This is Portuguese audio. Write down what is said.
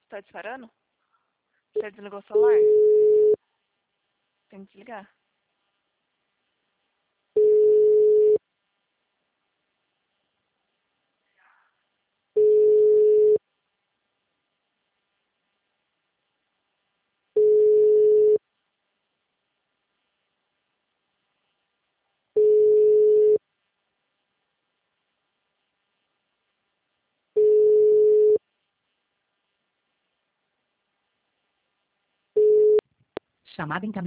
Tá disparando? Você desligou o celular? Tem que desligar. Chamada encaminhada.